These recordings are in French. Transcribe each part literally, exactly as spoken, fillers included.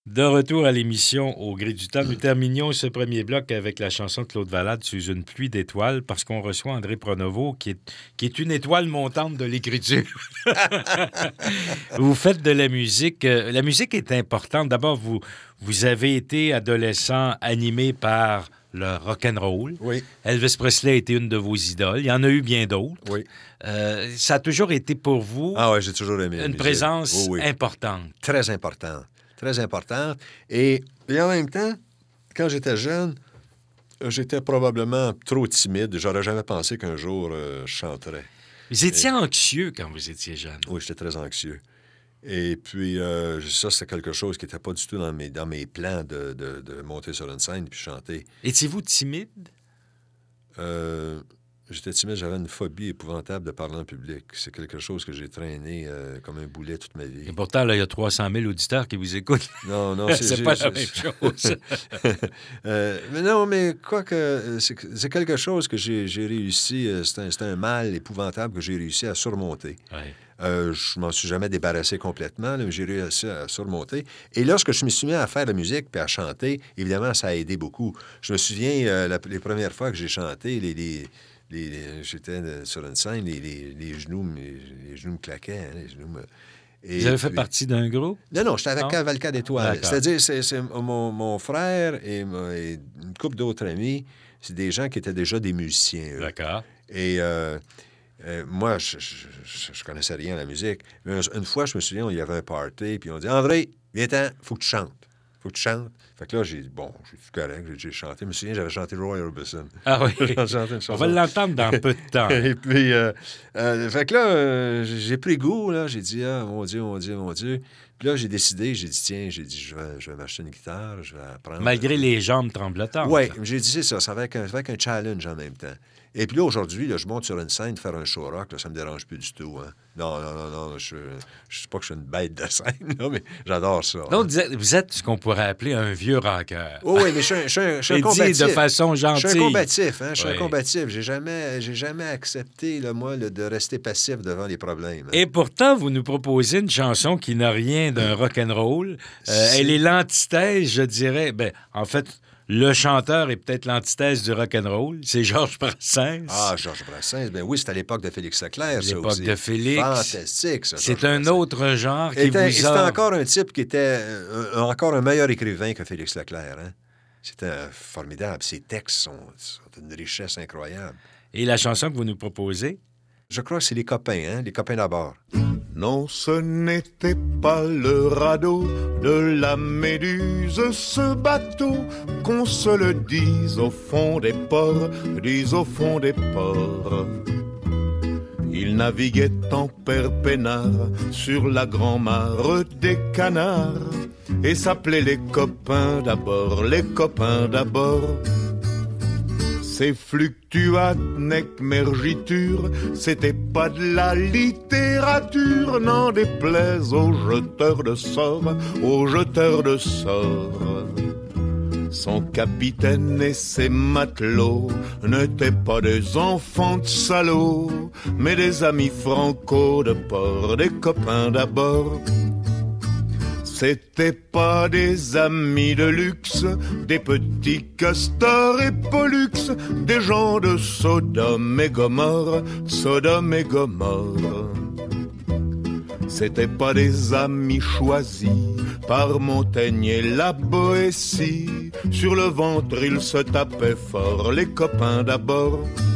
De retour à l'émission Au gré du temps, nous terminions ce premier bloc avec la chanson de Claude Valade Sous une pluie d'étoiles parce qu'on reçoit André Pronovo qui est, qui est une étoile montante de l'écriture. Vous faites de la musique. La musique est importante. D'abord, vous, vous avez été adolescent animé par le rock'n'roll. Oui. Elvis Presley a été une de vos idoles. Il y en a eu bien d'autres. Oui. Euh, ça a toujours été pour vous ah ouais, j'ai toujours aimé une présence oui, oui. importante. Très importante. Très importante. Et, et en même temps, quand j'étais jeune, j'étais probablement trop timide. J'aurais jamais pensé qu'un jour, euh, je chanterais. Vous étiez et... anxieux quand vous étiez jeune. Oui, j'étais très anxieux. Et puis, euh, ça, c'est quelque chose qui n'était pas du tout dans mes, dans mes plans de, de, de monter sur une scène puis chanter. Étiez-vous timide? Euh... J'étais timide, j'avais une phobie épouvantable de parler en public. C'est quelque chose que j'ai traîné euh, comme un boulet toute ma vie. Et pourtant, là, il y a trois cent mille auditeurs qui vous écoutent. Non, non, c'est, c'est pas la même chose. euh, mais non, mais quoi que c'est, c'est quelque chose que j'ai, j'ai réussi. C'est un, c'est un mal épouvantable que j'ai réussi à surmonter. Ouais. Euh, je m'en suis jamais débarrassé complètement, là, mais j'ai réussi à surmonter. Et lorsque je me suis mis à faire de la musique puis à chanter, évidemment, ça a aidé beaucoup. Je me souviens, euh, la, les premières fois que j'ai chanté, les... les Les, les, j'étais sur une scène, les, les, les, genoux, les, les genoux me claquaient. Hein, les genoux me... Et Vous avez fait puis... partie d'un groupe? Non, non, j'étais avec Cavalcade Étoile. D'accord. C'est-à-dire, c'est, c'est mon, mon frère et, et une couple d'autres amis, c'est des gens qui étaient déjà des musiciens. Eux. D'accord. Et euh, euh, moi, je, je, je, je connaissais rien à la musique. Mais une fois, je me souviens, il y avait un party, puis on dit « André, viens-t'en, faut que tu chantes. Faut que tu chantes. » Fait que là, j'ai dit, bon, j'ai dit, correct, j'ai, j'ai chanté. Je me souviens, j'avais chanté Roy Orbison. Ah oui? chanté une chanson. On va l'entendre dans peu de temps. Et puis, euh, euh, fait que là, euh, j'ai pris goût, là. J'ai dit, ah, mon Dieu, mon Dieu, mon Dieu. Puis là, j'ai décidé, j'ai dit, tiens, j'ai dit, je vais, je vais m'acheter une guitare, je vais apprendre. Malgré les jambes tremblotantes. Oui, j'ai dit, c'est ça, ça va être un, ça va être un challenge en même temps. Et puis là, aujourd'hui, là, je monte sur une scène, faire un show rock, là, ça me dérange plus du tout. Hein. Non, non, non, non, je ne sais pas que je suis une bête de scène, là, mais j'adore ça. Donc, hein. vous, êtes, vous êtes ce qu'on pourrait appeler un vieux rocker. Oh, oui, mais je suis un, je suis un, je suis un combatif. de façon gentille. Je suis un combatif, hein, je suis oui. un combatif. J'ai jamais, j'ai jamais accepté, là, moi, le, de rester passif devant les problèmes. Hein. Et pourtant, vous nous proposez une chanson qui n'a rien d'un rock'n'roll. Euh, elle est l'antithèse, je dirais, ben, en fait... Le chanteur est peut-être l'antithèse du rock'n'roll. C'est Georges Brassens. Ah, Georges Brassens. Ben oui, c'est à l'époque de Félix Leclerc, ça l'époque aussi. de Félix. Fantastique, ça. C'est un autre genre qui était, vous C'était a... encore un type qui était euh, encore un meilleur écrivain que Félix Leclerc. Hein? C'était euh, formidable. Ses textes sont, sont d'une richesse incroyable. Et la chanson que vous nous proposez? Je crois que c'est Les Copains, hein? Les Copains d'abord. Non, ce n'était pas le radeau de la Méduse, ce bateau, qu'on se le dise au fond des ports, dise au fond des ports. Il naviguait en père peinard sur la grand-mare des canards et s'appelait Les Copains d'abord, Les Copains d'abord. Ces fluctuates nec mergiture, c'était pas de la littérature, n'en déplaise aux jeteurs de sorts, aux jeteurs de sorts. Son capitaine et ses matelots n'étaient pas des enfants de salauds, mais des amis franco de port, des copains d'abord. C'étaient pas des amis de luxe, des petits castors et pollux, des gens de Sodome et Gomorre, Sodome et Gomorre. C'étaient pas des amis choisis par Montaigne et la Boétie. Sur le ventre ils se tapaient fort, les copains d'abord.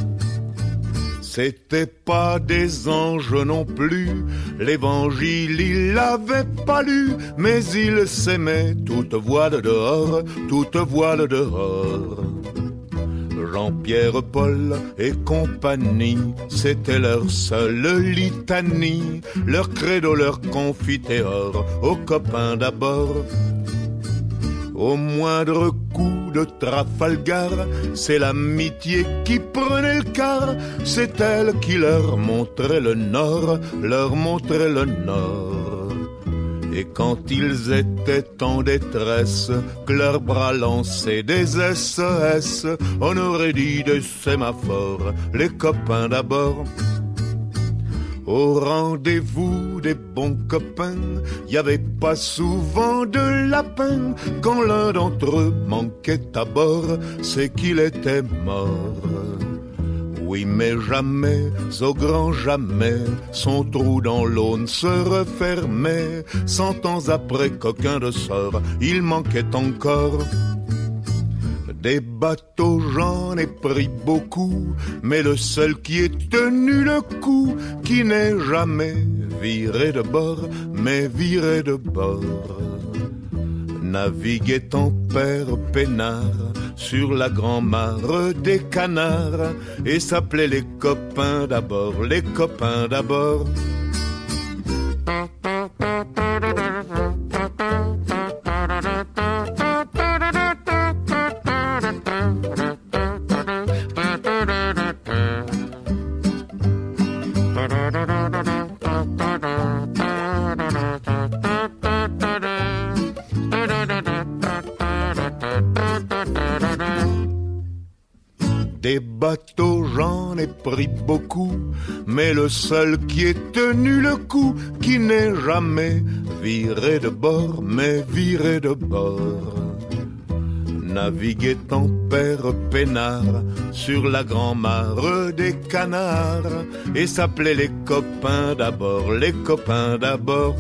C'étaient pas des anges non plus, l'évangile il l'avait pas lu, mais ils s'aimaient toute voile dehors, toute voile dehors. Jean-Pierre, Paul et compagnie, c'était leur seule litanie, leur credo, leur confiteor, aux copains d'abord. Au moindre coup de Trafalgar, c'est l'amitié qui prenait le quart, c'est elle qui leur montrait le nord, leur montrait le nord. Et quand ils étaient en détresse, que leurs bras lançaient des S O S, on aurait dit des sémaphores, les copains d'abord. Au rendez-vous des bons copains, y avait pas souvent de lapin. Quand l'un d'entre eux manquait à bord, c'est qu'il était mort. Oui, mais jamais, au grand jamais, son trou dans l'eau ne se refermait. Cent ans après qu'aucun de sort, il manquait encore. Des bateaux, j'en ai pris beaucoup, mais le seul qui ait tenu le coup, qui n'est jamais viré de bord, mais viré de bord. Naviguait en père peinard sur la grand-mare des canards, et s'appelait les copains d'abord, les copains d'abord. Des bateaux, j'en ai pris beaucoup, mais le seul qui ait tenu le coup, qui n'est jamais viré de bord, mais viré de bord. Naviguait en père peinard sur la grand-mare des canards, et s'appelait les copains d'abord, les copains d'abord.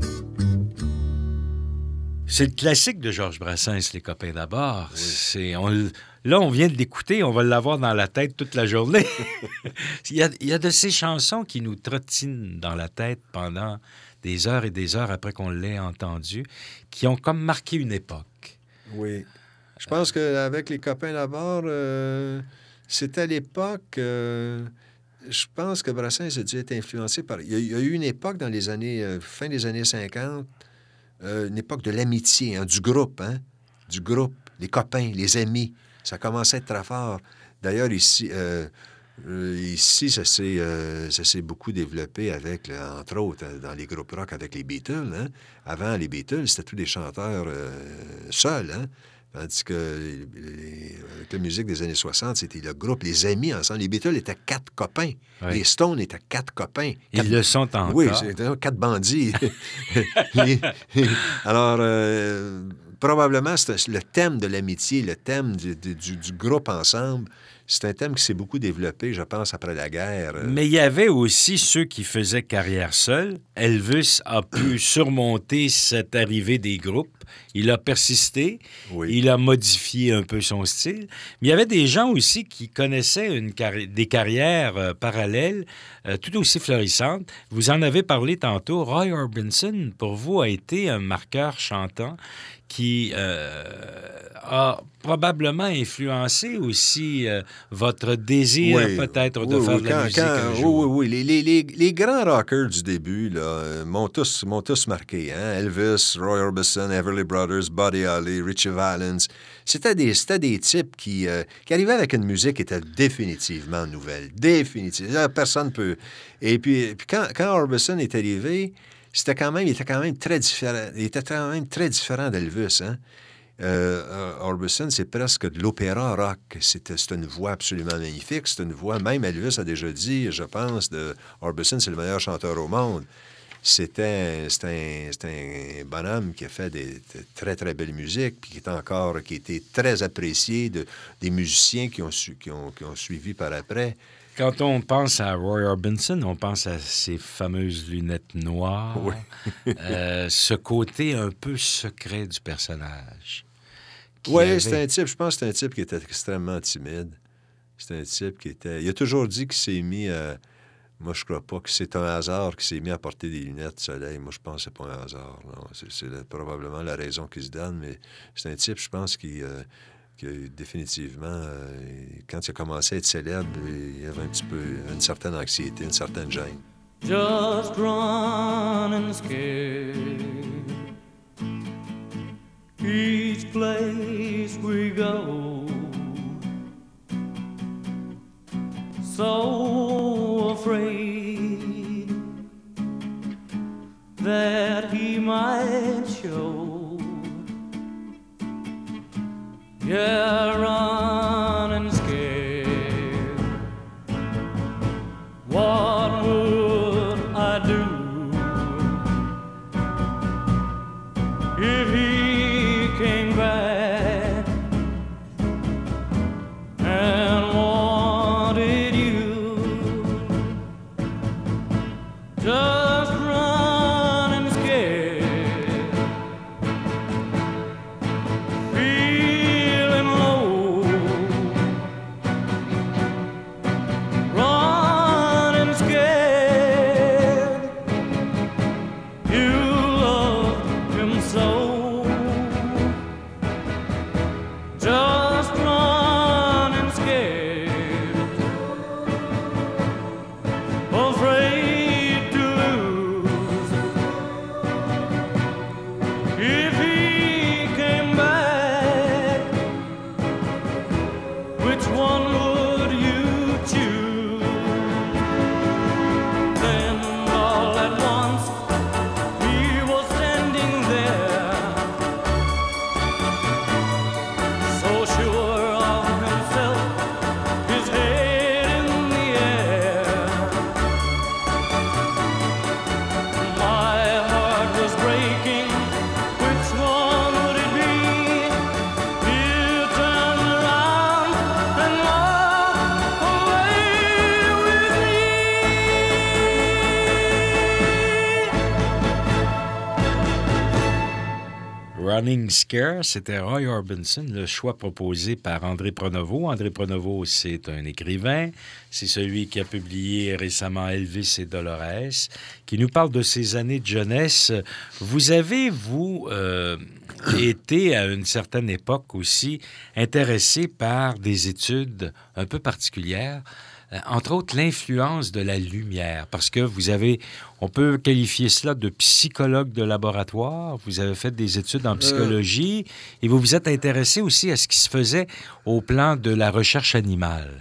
C'est le classique de Georges Brassens, Les copains d'abord. Oui. C'est, on, là, on vient de l'écouter, on va l'avoir dans la tête toute la journée. il, y a, il y a de ces chansons qui nous trottinent dans la tête pendant des heures et des heures après qu'on l'ait entendu, qui ont comme marqué une époque. Oui. Je pense qu'avec Les copains d'abord, euh, c'était à l'époque... Euh, je pense que Brassens a dû être influencé par... Il y a, il y a eu une époque dans les années... Euh, fin des années cinquante... Euh, une époque de l'amitié, hein, du groupe, hein, du groupe, les copains, les amis. Ça commençait à être très fort. D'ailleurs, ici, euh, euh, ici ça, s'est, euh, ça s'est beaucoup développé avec, là, entre autres, dans les groupes rock avec les Beatles. Hein. Avant, les Beatles, c'était tous des chanteurs euh, seuls, hein. Tandis que les, les, avec la musique des années soixante, c'était le groupe, les amis ensemble. Les Beatles étaient quatre copains. Oui. Les Stones étaient quatre copains. Quatre... Ils le sont encore. Oui, c'était quatre bandits. les... Alors, euh, probablement, c'était le thème de l'amitié, le thème du, du, du groupe ensemble. C'est un thème qui s'est beaucoup développé, je pense, après la guerre. Mais il y avait aussi ceux qui faisaient carrière seuls. Elvis a pu surmonter cette arrivée des groupes. Il a persisté. Oui. Il a modifié un peu son style. Mais il y avait des gens aussi qui connaissaient une carri- des carrières euh, parallèles euh, tout aussi florissantes. Vous en avez parlé tantôt. Roy Orbison, pour vous, a été un marqueur chantant qui euh, a probablement influencé aussi euh, votre désir oui, peut-être de oui, faire oui, de la quand, musique quand, un jour. Oui, oui, oui. Les, les, les grands rockers du début là, m'ont, tous, m'ont tous marqué. Hein? Elvis, Roy Orbison, Everly Brothers, Buddy Holly, Ritchie Valens. C'était des, c'était des types qui, euh, qui arrivaient avec une musique qui était définitivement nouvelle. Définitivement. Personne ne peut... Et puis, puis quand, quand Orbison est arrivé... C'était quand même, il était quand même très différent. Il était quand même très différent d'Elvis, hein? Euh, Orbison, c'est presque de l'opéra rock. C'était, c'était une voix absolument magnifique. C'est une voix, même Elvis a déjà dit, je pense, de Orbison, c'est le meilleur chanteur au monde. C'était, c'était, un, c'était un bonhomme qui a fait des, de très, très belles musiques, puis qui est encore, qui était très apprécié de, des musiciens qui ont, su, qui, ont, qui ont suivi par après. Quand on pense à Roy Orbison, on pense à ses fameuses lunettes noires, oui. euh, ce côté un peu secret du personnage. Oui, avait... c'est un type, je pense que c'est un type qui était extrêmement timide. C'est un type qui était... Il a toujours dit qu'il s'est mis à... Moi, je crois pas que c'est un hasard qu'il s'est mis à porter des lunettes de soleil. Moi, je pense que c'est pas un hasard. Non. C'est, c'est la, probablement la raison qu'il se donne, mais c'est un type, je pense, qui... Euh, que définitivement, euh, quand il a commencé à être célèbre, il y avait un petit peu une certaine anxiété, une certaine gêne. Just running scared. Each place we go, so afraid that he might show. Yeah, running scared. What would Morning Scare, c'était Roy Orbison, le choix proposé par André Pronovo. André Pronovo, c'est un écrivain. C'est celui qui a publié récemment Elvis et Dolores, qui nous parle de ses années de jeunesse. Vous avez, vous, euh, été à une certaine époque aussi intéressé par des études un peu particulières, euh, entre autres l'influence de la lumière, parce que vous avez, on peut qualifier cela de psychologue de laboratoire, vous avez fait des études en psychologie, euh... et vous vous êtes intéressé aussi à ce qui se faisait au plan de la recherche animale.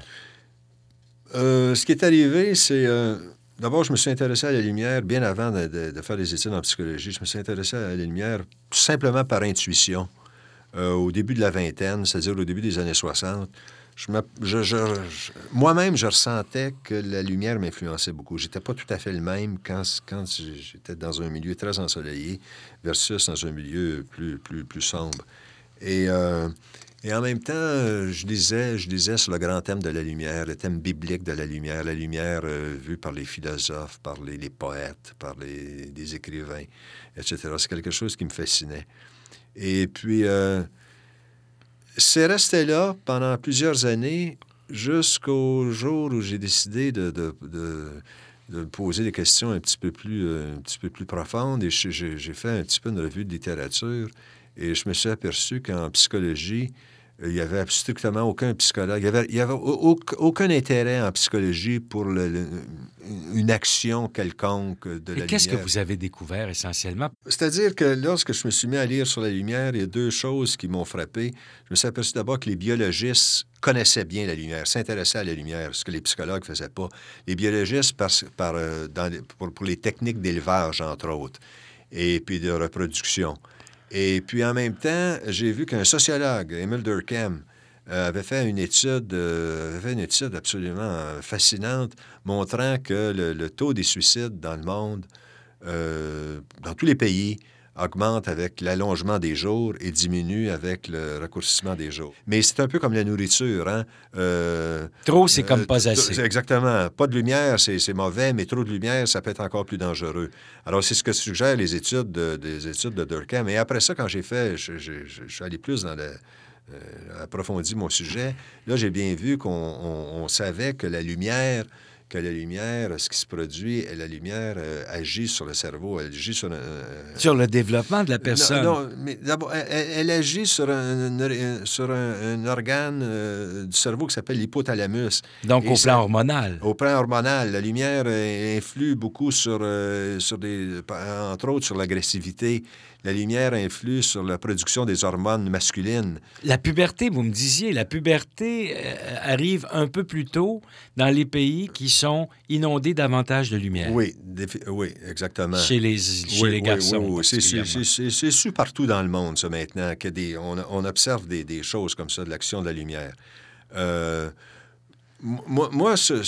Euh, ce qui est arrivé, c'est... Euh, d'abord, je me suis intéressé à la lumière bien avant de, de, de faire des études en psychologie. Je me suis intéressé à la lumière tout simplement par intuition. Euh, au début de la vingtaine, c'est-à-dire au début des années soixante, je je, je, je, moi-même, je ressentais que la lumière m'influençait beaucoup. J'étais pas tout à fait le même quand, quand j'étais dans un milieu très ensoleillé versus dans un milieu plus, plus, plus sombre. Et... Euh, Et en même temps, je lisais, je lisais sur le grand thème de la lumière, le thème biblique de la lumière, la lumière euh, vue par les philosophes, par les, les poètes, par les, les écrivains, et cetera. C'est quelque chose qui me fascinait. Et puis, euh, c'est resté là pendant plusieurs années jusqu'au jour où j'ai décidé de, de, de, de poser des questions un petit peu plus, euh, un petit peu plus profondes. Et je, je, j'ai fait un petit peu une revue de littérature. Et je me suis aperçu qu'en psychologie, il n'y avait strictement aucun psychologue. Il n'y avait, il y avait aucun intérêt en psychologie pour le, le, une action quelconque de la lumière. Et qu'est-ce que vous avez découvert essentiellement? C'est-à-dire que lorsque je me suis mis à lire sur la lumière, il y a deux choses qui m'ont frappé. Je me suis aperçu d'abord que les biologistes connaissaient bien la lumière, s'intéressaient à la lumière, ce que les psychologues ne faisaient pas. Les biologistes, par, par, dans les, pour, pour les techniques d'élevage, entre autres, et puis de reproduction. Et puis, en même temps, j'ai vu qu'un sociologue, Emil Durkheim, euh, avait fait une étude, euh, avait fait une étude absolument fascinante montrant que le, le taux des suicides dans le monde, euh, dans tous les pays, augmente avec l'allongement des jours et diminue avec le raccourcissement des jours. Mais c'est un peu comme la nourriture, hein? Euh, trop, c'est comme euh, pas assez. T- exactement. Pas de lumière, c'est, c'est mauvais, mais trop de lumière, ça peut être encore plus dangereux. Alors, c'est ce que suggèrent les études de, des études de Durkheim. Et après ça, quand j'ai fait, je, je, je, je suis allé plus dans le... Euh, approfondi mon sujet, là, j'ai bien vu qu'on on, on savait que la lumière... que la lumière, ce qui se produit, la lumière euh, agit sur le cerveau, elle agit sur... Euh, sur le développement de la personne. Non, non mais d'abord, elle, elle agit sur un, un, sur un, un organe euh, du cerveau qui s'appelle l'hypothalamus. Donc, Et au ça, plan hormonal. Au plan hormonal. La lumière euh, influe beaucoup sur, euh, sur des... entre autres, sur l'agressivité. La lumière influe sur la production des hormones masculines. La puberté, vous me disiez, la puberté euh, arrive un peu plus tôt dans les pays qui sont inondés davantage de lumière. Oui, défi- oui, exactement. Chez les, chez oui, les garçons. Oui, oui, oui. C'est, c'est, c'est, c'est, c'est su partout dans le monde, ça, maintenant, qu'on on observe des, des choses comme ça, de l'action de la lumière. Euh, moi, moi ce,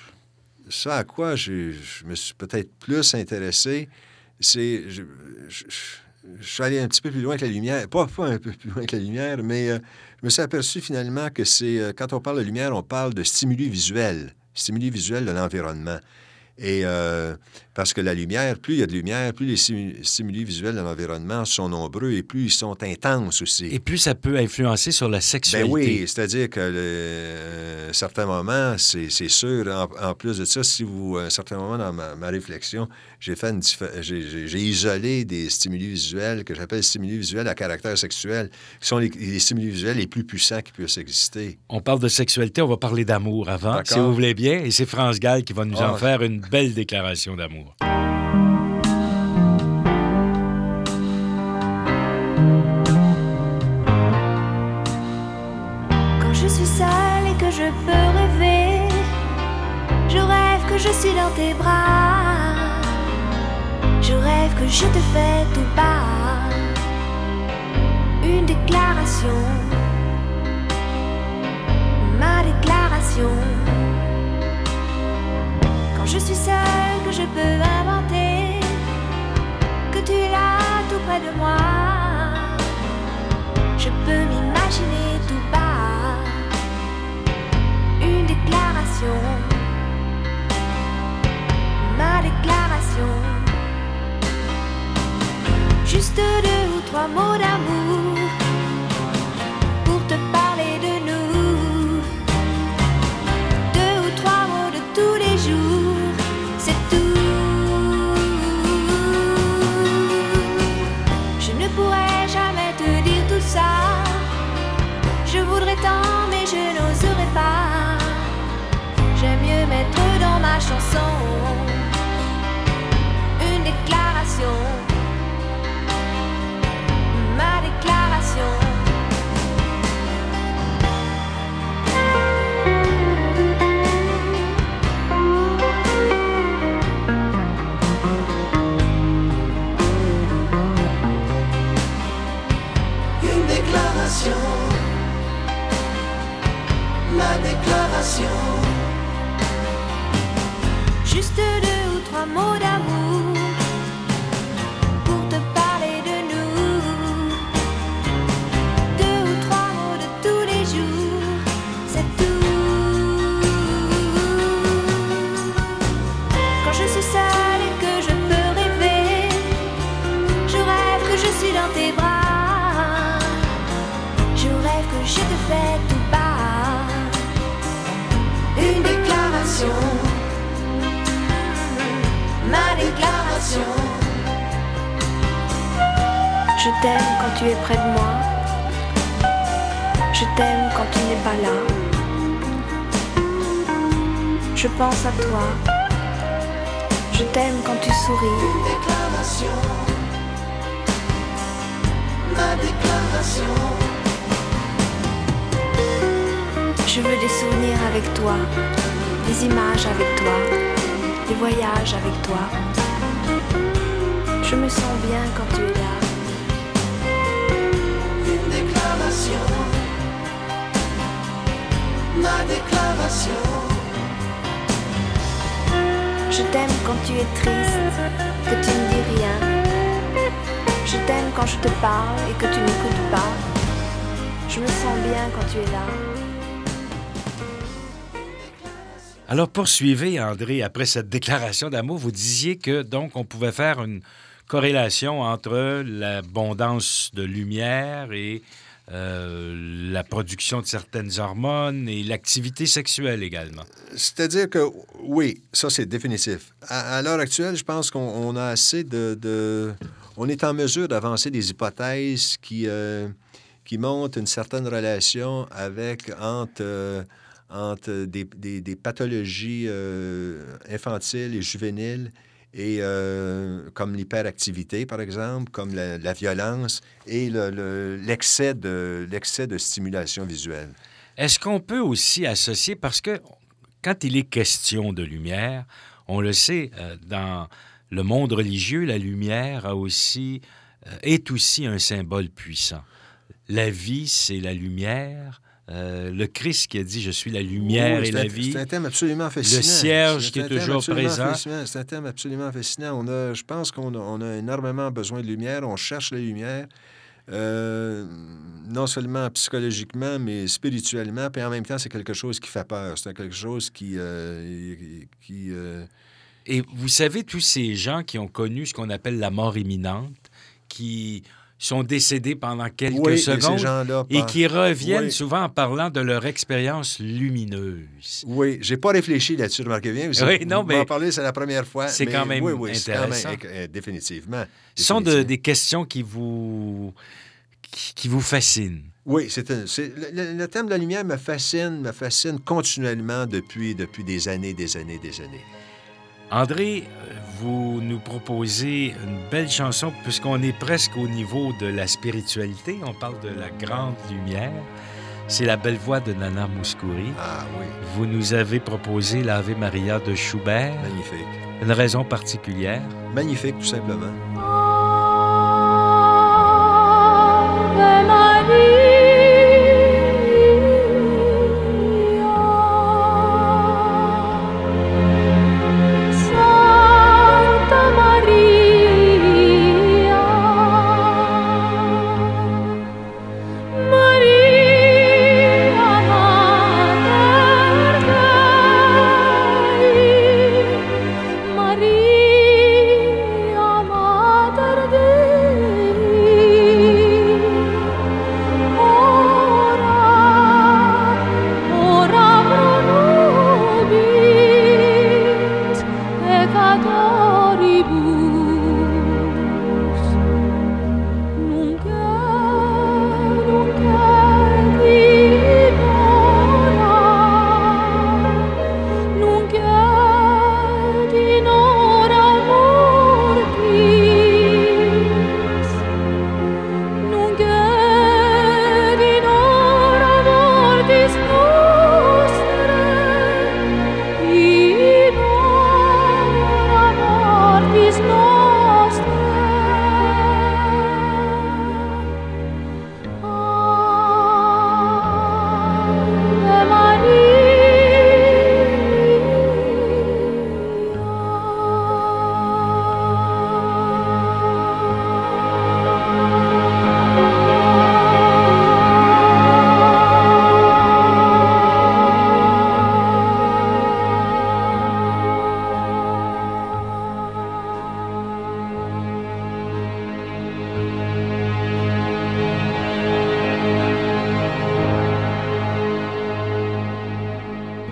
ce à quoi je, je me suis peut-être plus intéressé, c'est... Je, je, je suis allé un petit peu plus loin que la lumière. Pas, pas un peu plus loin que la lumière, mais euh, je me suis aperçu finalement que c'est... Euh, quand on parle de lumière, on parle de stimuli visuels. Stimuli visuels de l'environnement. Et euh, parce que la lumière, plus il y a de lumière, plus les stimuli visuels de l'environnement sont nombreux et plus ils sont intenses aussi. Et plus ça peut influencer sur la sexualité. Ben oui, c'est-à-dire que euh, à un certain moment, c'est, c'est sûr, en, en plus de ça, si vous, à un certain moment dans ma, ma réflexion, j'ai fait une j'ai, j'ai, j'ai isolé des stimuli visuels que j'appelle stimuli visuels à caractère sexuel, qui sont les, les stimuli visuels les plus puissants qui puissent exister. On parle de sexualité, on va parler d'amour avant, D'accord. si vous voulez bien, et c'est France Gall qui va nous oh. en faire une belle déclaration d'amour. Quand je suis seule et que je peux rêver, je rêve que je suis dans tes bras. Je rêve que je te fais tout bas une déclaration, ma déclaration. Quand je suis seule, que je peux inventer, que tu es là tout près de moi, je peux m'imaginer tout bas une déclaration, ma déclaration. Juste deux ou trois mots d'amour chanson, une déclaration, ma déclaration. Une déclaration, ma déclaration. Juste deux ou trois mots d'amour pour te parler de nous. Deux ou trois mots de tous les jours, c'est tout. Quand je suis seule et que je peux rêver, je rêve que je suis dans tes bras. Je rêve que je te fais tout bas. Une déclaration, ma déclaration. Je t'aime quand tu es près de moi. Je t'aime quand tu n'es pas là. Je pense à toi. Je t'aime quand tu souris. Une déclaration, ma déclaration. Je veux des souvenirs avec toi, des images avec toi, des voyages avec toi. Je me sens bien quand tu es là. Une déclaration, ma déclaration. Je t'aime quand tu es triste, que tu ne dis rien. Je t'aime quand je te parle et que tu n'écoutes pas. Je me sens bien quand tu es là. Alors, poursuivez, André, après cette déclaration d'amour, vous disiez que, donc, on pouvait faire une corrélation entre l'abondance de lumière et euh, la production de certaines hormones et l'activité sexuelle également. C'est-à-dire que, oui, ça, c'est définitif. À, à l'heure actuelle, je pense qu'on on a assez de, de... On est en mesure d'avancer des hypothèses qui, euh, qui montrent une certaine relation avec, entre... Euh, entre des, des, des pathologies euh, infantiles et juvéniles, et, euh, comme l'hyperactivité, par exemple, comme la, la violence et le, le, l'excès, de, l'excès de stimulation visuelle. Est-ce qu'on peut aussi associer, parce que quand il est question de lumière, on le sait, euh, dans le monde religieux, la lumière a aussi, euh, est aussi un symbole puissant. La vie, c'est la lumière. Euh, le Christ qui a dit « Je suis la lumière oui, et la un, vie ». C'est un thème absolument fascinant. Le cierge qui est toujours présent. Fascinant. C'est un thème absolument fascinant. On a, je pense qu'on a, on a énormément besoin de lumière. On cherche la lumière, euh, non seulement psychologiquement, mais spirituellement. Puis en même temps, c'est quelque chose qui fait peur. C'est quelque chose qui... Euh, qui euh... Et vous savez, tous ces gens qui ont connu ce qu'on appelle la mort imminente, qui... sont décédés pendant quelques oui, secondes et, ces gens-là, et qui reviennent oui. souvent en parlant de leur expérience lumineuse. Oui, j'ai pas réfléchi là-dessus, remarquez bien. Vous, oui, non, vous mais m'en parlez, c'est la première fois. C'est mais quand même oui, oui, intéressant. C'est quand même, euh, définitivement. Ce sont de, des questions qui vous, qui, qui vous fascinent. Oui, c'est, un, c'est le, le thème de la lumière me fascine, me fascine continuellement depuis, depuis des années, des années, des années. André, vous nous proposez une belle chanson puisqu'on est presque au niveau de la spiritualité. On parle de la grande lumière. C'est la belle voix de Nana Mouskouri. Ah oui. Vous nous avez proposé l'Ave Maria de Schubert. Magnifique. Une raison particulière? Magnifique, tout simplement. Ave Maria. Maria, Maria.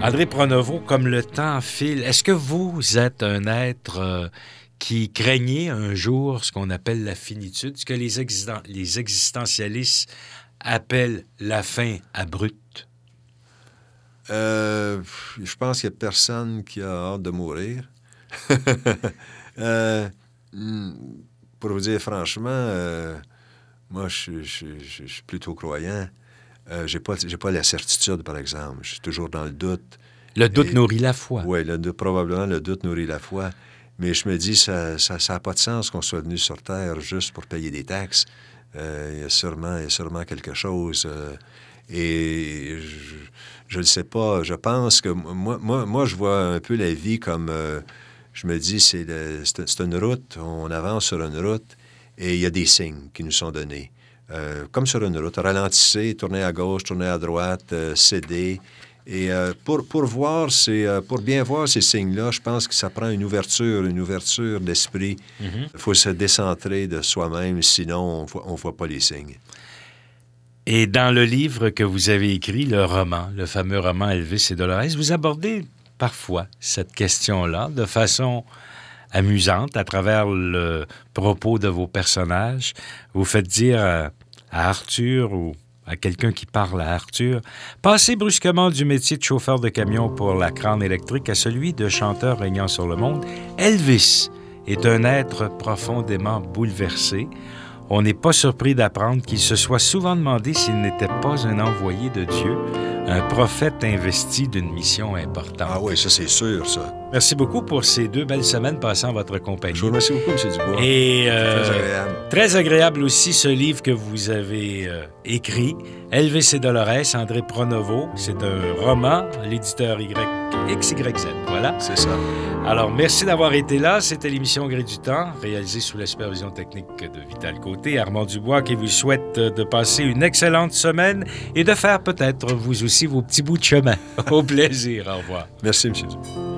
André Pronovo, comme le temps file, est-ce que vous êtes un être euh, qui craignait un jour ce qu'on appelle la finitude, ce que les, existen- les existentialistes appellent la fin abrupte? Euh, je pense qu'il n'y a personne qui a hâte de mourir. euh, pour vous dire franchement, euh, moi, je, je, je, je suis plutôt croyant. Euh, j'ai pas, j'ai pas la certitude, par exemple. Je suis toujours dans le doute. Le doute Et, nourrit la foi. Oui, probablement le doute nourrit la foi. Mais je me dis, ça n'a ça, ça pas de sens qu'on soit venu sur Terre juste pour payer des taxes. Euh, il y a sûrement, il y a sûrement quelque chose. Euh, et je ne sais pas. Je pense que moi, moi, moi, je vois un peu la vie comme... Euh, je me dis, c'est, le, c'est, c'est une route. On avance sur une route et il y a des signes qui nous sont donnés. Euh, comme sur une route, ralentissez, tournez à gauche, tournez à droite, euh, cédez. Et euh, pour, pour, voir ces, euh, pour bien voir ces signes-là, je pense que ça prend une ouverture, une ouverture d'esprit. Il mm-hmm. faut se décentrer de soi-même, sinon on ne voit pas les signes. Et dans le livre que vous avez écrit, le roman, le fameux roman Elvis et Dolores, vous abordez parfois cette question-là de façon amusante à travers le propos de vos personnages. Vous faites dire à, à Arthur ou à quelqu'un qui parle à Arthur, passer brusquement du métier de chauffeur de camion pour la crâne électrique à celui de chanteur régnant sur le monde, Elvis est un être profondément bouleversé. On n'est pas surpris d'apprendre qu'il se soit souvent demandé s'il n'était pas un envoyé de Dieu, un prophète investi d'une mission importante. Ah oui, ça c'est sûr, ça. Merci beaucoup pour ces deux belles semaines passées en votre compagnie. Je vous remercie beaucoup, M. Dubois. Et euh, très agréable. Très agréable aussi ce livre que vous avez euh, écrit, Elvis et Dolores, André Pronovo. C'est un roman, l'éditeur y, X Y Z. Voilà. C'est ça. Alors, merci d'avoir été là. C'était l'émission Gré du temps, réalisée sous la supervision technique de Vital Côté. Armand Dubois qui vous souhaite de passer une excellente semaine et de faire peut-être vous aussi vos petits bouts de chemin. Au plaisir. Au revoir. Merci, M. Dubois.